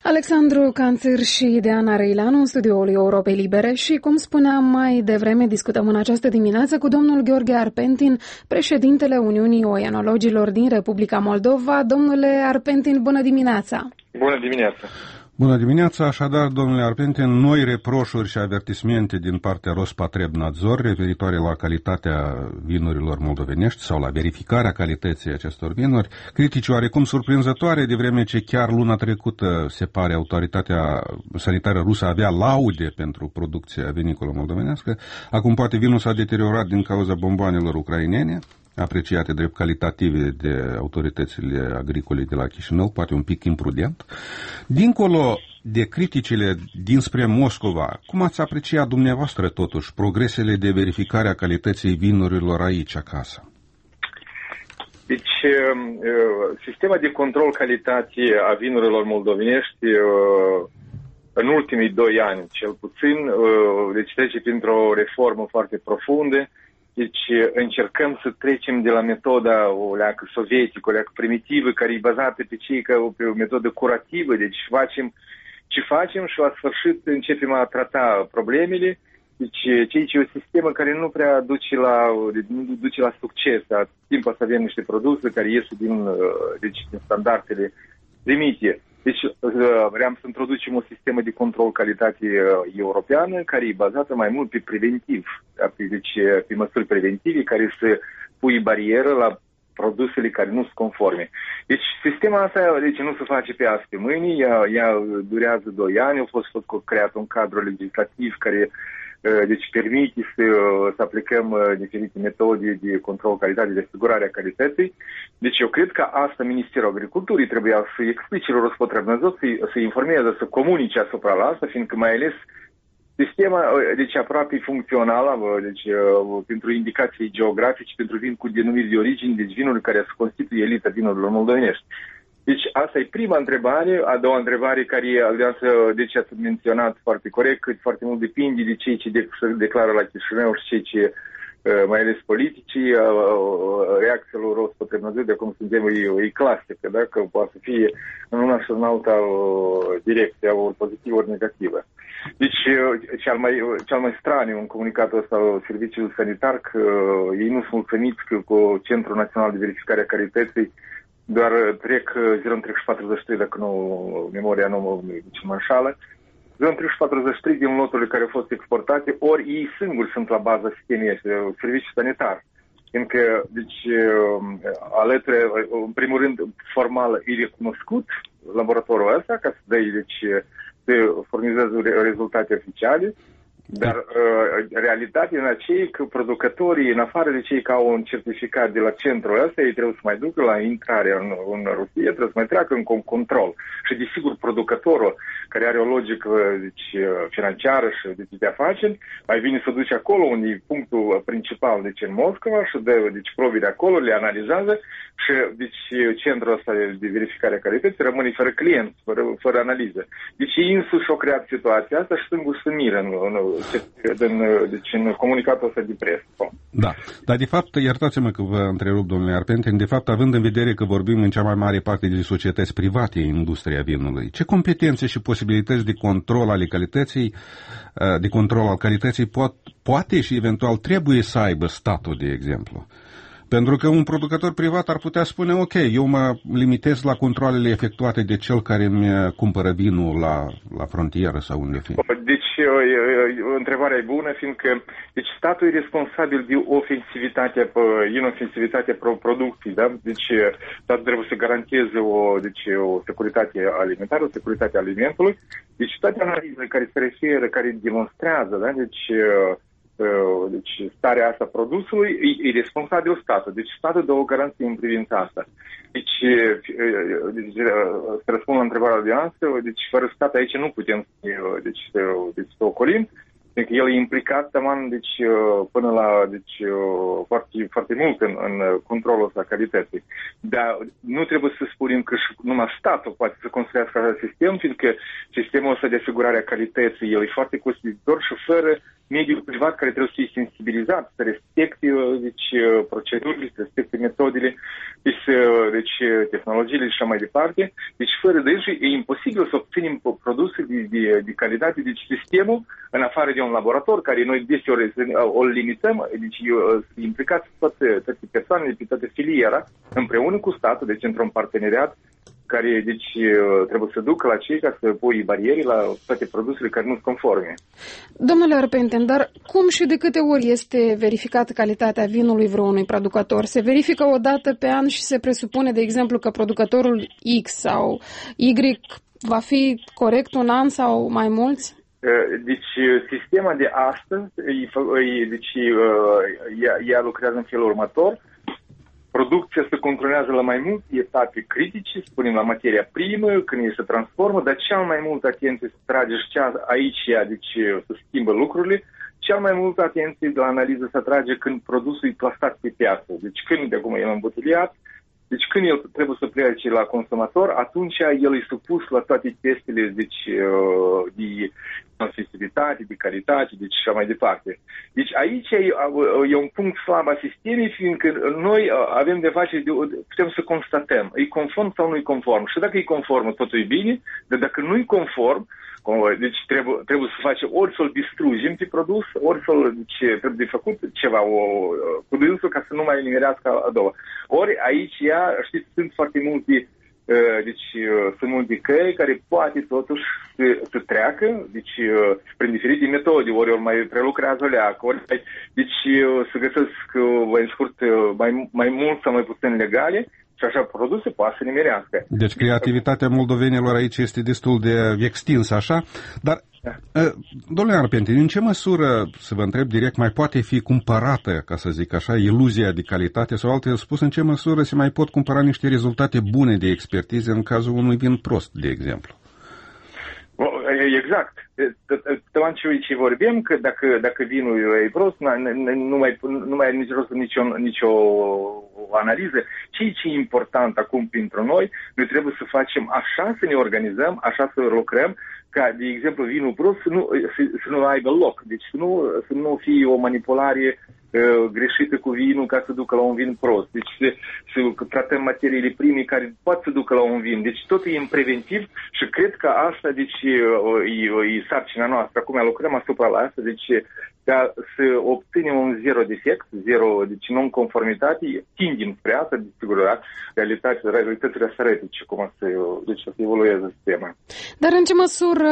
Alexandru Canțir și Diana Răileanu în studioul Europei Libere și, cum spuneam mai devreme, discutăm în această dimineață cu domnul Gheorghe Arpentin, președintele Uniunii Oenologilor din Republica Moldova. Domnule Arpentin, bună dimineața! Bună dimineața! Bună dimineața! Așadar, domnule Arpentin, noi reproșuri și avertismente din partea Rospotrebnadzor referitoare la calitatea vinurilor moldovenești sau la verificarea calității acestor vinuri, critici oarecum surprinzătoare, de vreme ce chiar luna trecută, se pare, autoritatea sanitară rusă avea laude pentru producția vinicolă moldovenească. Acum poate vinul s-a deteriorat din cauza bomboanelor ucrainene, apreciate drept calitative de autoritățile agricole de la Chișinău, poate un pic imprudent. Dincolo de criticile dinspre Moscova, cum ați apreciat dumneavoastră totuși progresele de verificare a calității vinurilor aici acasă? Deci, sistema de control calității a vinurilor moldovenești în ultimii 2 ani, cel puțin, deci trece printr-o reformă foarte profundă. Deci încercăm să trecem de la metoda o leacă sovietică, o leacă primitivă, care e bazată pe o metodă curativă. Deci facem ce facem și la sfârșit începem a trata problemele. Deci ceea ce e o sistemă care nu prea duce la succes. La timpul să avem niște produse care ies din standardele limite. Deci vreau să introducem o sistemă de control calitate europeană care e bazată mai mult pe preventiv, deci pe măsuri preventive care să pui barieră la produsele care nu sunt conforme. Deci sistema asta nu se face pe azi pe mâine, ea durează 2 ani, a fost creat un cadru legislativ care permite să aplicăm diferite metode de control calitate, de asigurare a calității. Deci eu cred că asta Ministerul Agriculturii trebuia să explice la Rospotrebnadzor, să informeze, să comunice asupra la asta, fiindcă mai ales sistema aproape funcțională, pentru indicații geografice, pentru vin cu denumiri de origine, deci vinuri care se constituie elita vinurilor moldovenești. Deci asta e prima întrebare. A doua întrebare care ați menționat foarte corect, că foarte mult depinde de cei ce declară la Chișinău și cei ce, mai ales politicii, reacția lor Rospotrebnadzor de acum suntem e clasică, da? Că poate să fie în una și în alta direcție, ori pozitivă, ori negativă. Deci cel mai straniu în comunicatul ăsta al Serviciului Sanitar că ei nu sunt mulțumiți cu Centrul Național de Verificare a Calității doar zilul 43, dacă nu memoria nu mă înșală, zilul 43 din loturile care au fost exportate, ori ei singuri sunt la baza sistemei serviciu sanitar. Fiindcă, alături, în primul rând, formal e recunoscut laboratorul ăsta, ca să să furnizeze rezultate oficiale, dar realitatea în aceea că producătorii, în afară de cei care au un certificat de la centrul ăsta, ei trebuie să mai ducă la intrarea în Rusia, trebuie să mai treacă în control. Și desigur producătorul, care are o logică financiară și de afaceri, mai bine să duce acolo unde e punctul principal, în Moscova, și dă probele acolo, le analizează și centrul ăsta de verificare a calității rămâne fără client, fără analiză. Deci ei însuși au creat situația asta și singuri se miră în comunicatul ăsta de presă. Da, dar de fapt, iertați-mă că vă întrerup, domnule Arpentin, de fapt, având în vedere că vorbim în cea mai mare parte de societăți private în industria vinului, ce competențe și posibilități de control ale calității, de control al calității poate și eventual trebuie să aibă statul, de exemplu? Pentru că un producător privat ar putea spune, ok, eu mă limitez la controalele efectuate de cel care îmi cumpără vinul la frontieră sau unde fi. Deci, întrebarea e bună, fiindcă statul e responsabil de inofensivitatea producției, da? Deci, statul trebuie să garanteze o securitate alimentară, o securitate alimentului. Deci, toate analizele care se referă, care demonstrează, da? Deci starea asta produsului e responsabil statul. Deci statul dă o garanție în privința asta. Deci să răspund la întrebarea de ansă, deci fără stat aici nu putem să ocolim. Deci el e implicat, până la foarte, foarte mult în controlul ăsta calității. Dar nu trebuie să spunem că numai statul poate să construiască acest sistem, fiindcă sistemul ăsta de asigurare a calității el e foarte costisitor și fără mediul privat care trebuie să fie sensibilizat, să respecte procedurile, să respecte metodele, deci tehnologiile și așa mai departe. Deci fără de ei e imposibil să obținem produse de calitate. Deci sistemul, în afară de un laborator, care noi deseori o limităm, deci implicați toate persoanele, pe toată filiera, împreună cu statul, deci într-un parteneriat, care deci trebuie să ducă la cei ca să pui bariere la toate produsele care nu sunt conforme. Domnule Arpentin, dar cum și de câte ori este verificată calitatea vinului vreunui producător? Se verifică o dată pe an și se presupune, de exemplu, că producătorul X sau Y va fi corect un an sau mai mulți? Deci sistema de astăzi, deci ea lucrează în felul următor. Producția se controlează la mai multe etape critice, spunem la materia primă, când ea se transformă, dar cel mai mult atenție se trage și aici, deci se schimbă lucrurile, cel mai mult atenție de la analiză se trage când produsul e plasat pe piață. Deci când de acum el îmbuteliat, deci când el trebuie să plece la consumator, atunci el e supus la toate testele deci, de consistențitate, de calitate, deci așa mai departe. Deci aici e un punct slab a sistemei, fiindcă noi avem de face, putem să constatăm, e conform sau nu e conform. Și dacă e conform, totul e bine, dar dacă nu e conform, deci trebuie să facem ori să-l distrugem pe produs, ori trebuie de făcut ceva cu dânsul ca să nu mai nimerească a doua. Ori aici, știți, sunt foarte multe, sunt multe căi care poate totuși să treacă, deci prin diferite metode, ori mai prelucrează leac, ori deci să găsesc mai scurt, mai mult sau mai puțin legale, și așa produse poate să nimerească. Deci creativitatea moldovenilor aici este destul de extinsă, așa, dar, domnule Arpentin, în ce măsură, să vă întreb direct, mai poate fi cumpărată, ca să zic așa, iluzia de calitate, sau altfel spus, în ce măsură se mai pot cumpăra niște rezultate bune de expertiză în cazul unui vin prost, de exemplu? Exact. Atunci ce vorbim, că dacă vinul e prost, nu mai are nici rost nicio analiză. Ce e important acum pentru noi trebuie să facem așa, să ne organizăm, așa să lucrăm, ca, de exemplu, vinul prost să nu aibă loc. Deci să nu fie o manipulare greșită cu vinul ca să ducă la un vin prost. Deci să tratăm materiile prime care pot să ducă la un vin. Deci totul e în preventiv și cred că asta deci, e sarcina noastră. Acum lucrăm asupra la asta, deci ca să obținem un zero defect, deci non-conformitate, tindem spre asta, desigur, realitățile asăretice, deci să evolueze sistema. Dar în ce măsură,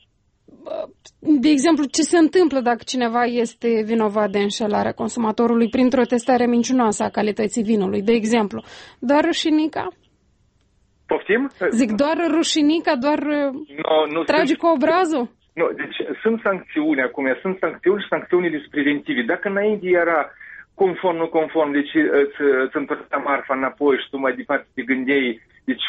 de exemplu, ce se întâmplă dacă cineva este vinovat de înșelarea consumatorului printr-o testare mincinoasă a calității vinului, de exemplu? Doar rușinica? Poftim? Zic, doar rușinica, doar trage cu obrazul? Nu, deci sunt sancțiuni acum, sunt sancțiuni și sancțiunile preventive. Dacă înainte era conform, nu conform, deci îți întorcea marfa înapoi și tu mai departe te gândeai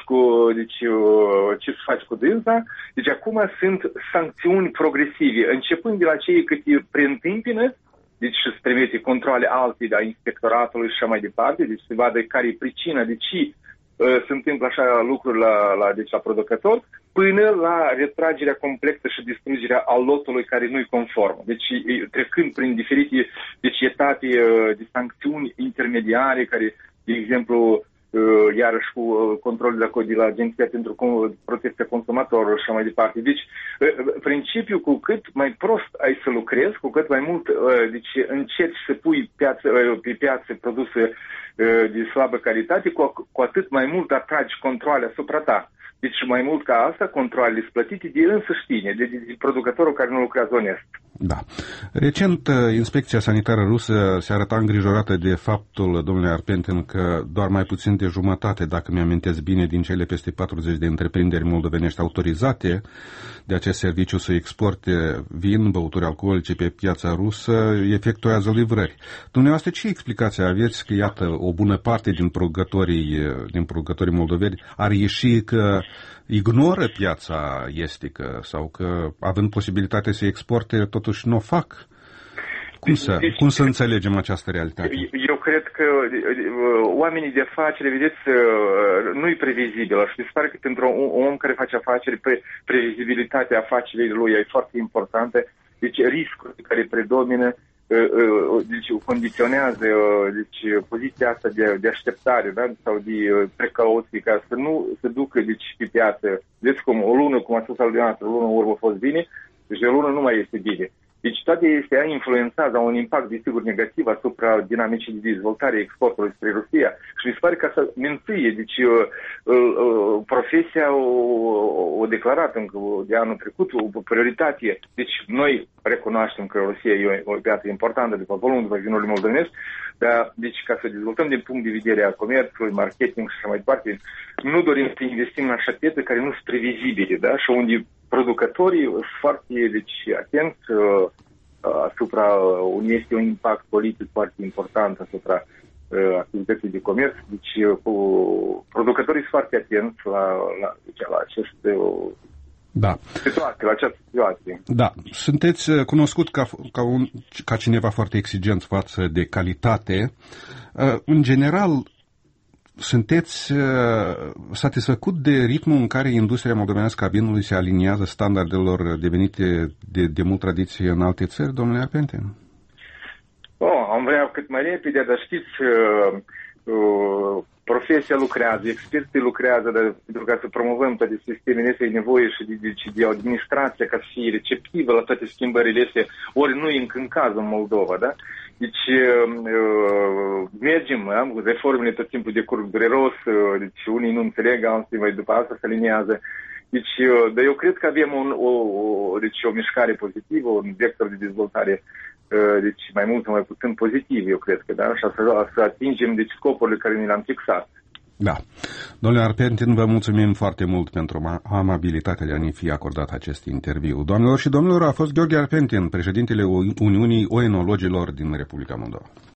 ce să faci cu dânsa. Deci acum sunt sancțiuni progresive, începând de la cei cât te preîntâmpină, deci să trimite controle alte a inspectoratului și așa mai departe, deci se vadă care e pricina, de ce se întâmplă așa lucruri la producător, până la retragerea complexă și distrugerea a lotului care nu-i conform. Deci trecând prin diferite etape de sancțiuni intermediare, care, de exemplu, iarăși cu controlul de la Agenția pentru Protecția Consumatorilor și așa mai departe. Deci, principiul, cu cât mai prost ai să lucrezi, cu cât mai mult încerci să pui pe piață produse de slabă calitate, cu atât mai mult atragi controle asupra ta. Deci mai mult ca asta, controlele sunt plătite de însăși tine, de producătorul care nu lucrează onest. Da. Recent, Inspecția Sanitară Rusă se arăta îngrijorată de faptul, domnule Arpentin, că doar mai puțin de jumătate, dacă mi-amintesc bine, din cele peste 40 de întreprinderi moldovenești autorizate de acest serviciu să exporte vin, băuturi alcoolice pe piața rusă, efectuează livrări. Dumneavoastră, ce explicație aveți că, iată, o bună parte din producătorii moldoveni ar ieși că ignoră piața estică sau că, având posibilitatea să exporte, totuși nu o fac? Cum să înțelegem această realitate? Eu cred că oamenii de afaceri, vedeți, nu-i previzibilă și mi se pare că pentru un om care face afaceri, previzibilitatea afacerii lui e foarte importantă Deci riscurile care predomină deci condiționează poziția asta de așteptare, da? Sau de precauție, ca să nu se ducă pe piață. Deci cum o lună, cum a spus Albianță, o lună urmă a fost bine, deci de o lună nu mai este bine. Deci toate astea influențează, au un impact, desigur, negativ asupra dinamicii de dezvoltare exportului spre Rusia. Și mi se pare că să menție. Deci profesia o declarat încă de anul trecut, o prioritate. Deci noi recunoaștem că Rusia e o piață importantă după volum, după vinurile moldovenești, dar deci ca să dezvoltăm din punct de vedere a comerțului, marketing și așa mai departe, nu dorim să investim în așa piețe care nu sunt previzibile, da? Și unde producătorii sunt foarte atenți asupra unui este un impact politic foarte important asupra activității de comerț. Deci producătorii sunt foarte atenți la aceste situații, la această situație. Da. Sunteți cunoscut ca cineva foarte exigent față de calitate. În general, sunteți satisfăcut de ritmul în care industria moldovenească a vinului se aliniază standardelor devenite de mult tradiție în alte țări, domnule Arpentin? Am vrea cât mai repede, dar știți, profesia lucrează, experții lucrează, dar pentru ca să promovăm toate sistemele astea, e nevoie și de administrație ca să fie receptivă la toate schimbările astea, ori nu e încă în cazul în Moldova, da? Deci mergem, reformele tot timpul decurg dureros, deci unii nu înțeleg, alții mai după asta se aliniază. Deci, dar eu cred că avem o mișcare pozitivă, un vector de dezvoltare deci mai mult sau mai puțin pozitiv, eu cred că, da? Și să atingem deci scopurile care ni le-am fixat. Da. Domnule Arpentin, vă mulțumim foarte mult pentru amabilitatea de a ne fi acordat acest interviu. Doamnelor și domnilor, a fost Gheorghe Arpentin, președintele Uniunii Oenologilor din Republica Moldova.